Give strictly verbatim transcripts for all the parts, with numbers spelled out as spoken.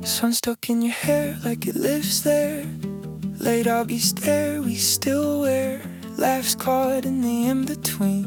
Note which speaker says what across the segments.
Speaker 1: Sun stuck in your hair like it lives there. Late August air we still wear. Laughs caught in the in-between.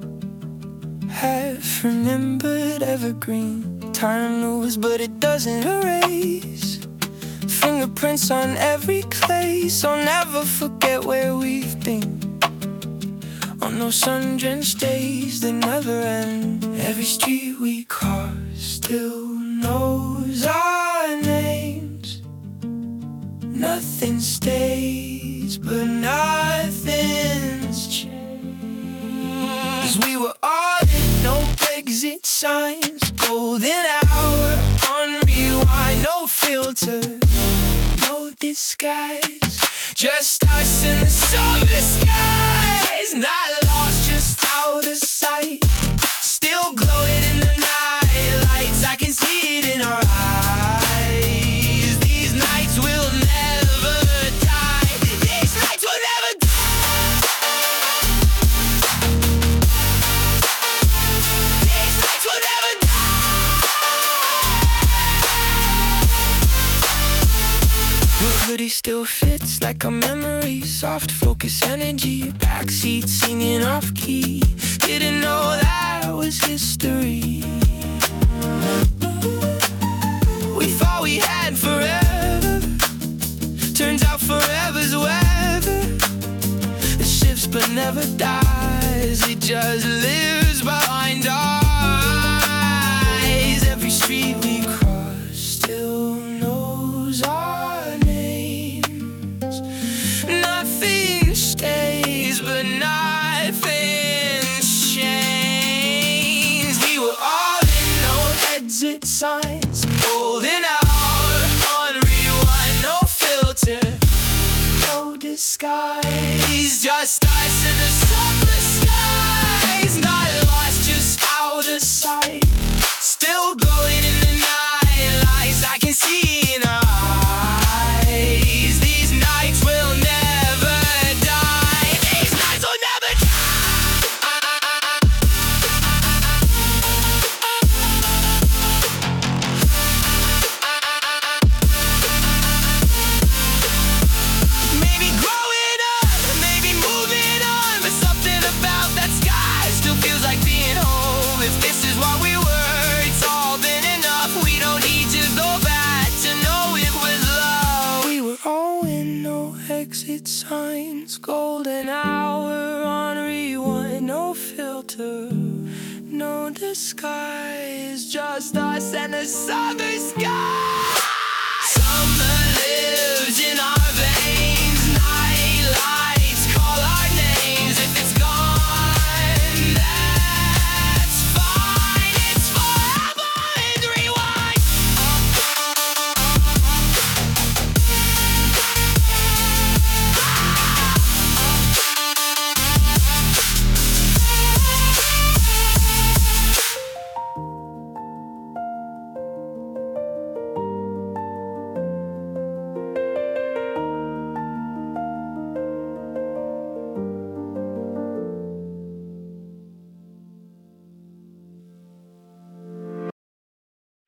Speaker 1: Half remembered evergreen. Time moves but it doesn't erase. Fingerprints on every place. I'll never forget where we've been. On those sun-drenched days that never end. Every street we cross still knows our names. Nothing stays, but nothing's changed. 'Cause we were all in, no exit signs. Golden hour on rewind. No filter, no disguise. Just us in the summer skies. Not lost, just out of sight. Still glowing in the night lights. I can see it in our eyes. These nights will never die. These nights will never die. These nights will never die. Your hoodie still fits like a memory. Soft focus energy. Backseat singing off key. Didn't know that was history. We thought we had forever. Turns out forever's weather. It shifts but never dies. It just lives behind our eyes. Every street we cross still knows our names. Nothing stays but nothing's changed. We were all in, no exit signs. Golden hour on rewind. No filter, no disguise. Just us in the summer skies. Not lost, just out of sight. Still glowing in the night lights. I can see in our eyes. These nights will never die. These nights will never Maybe growing up, maybe moving on, but something about that sky still feels like being home. If this is what we were, it's all been enough. We don't need to go back to know it was love. We were all in, no exit signs. Golden hour on rewind. No filter, no disguise. Just us and the summer sky.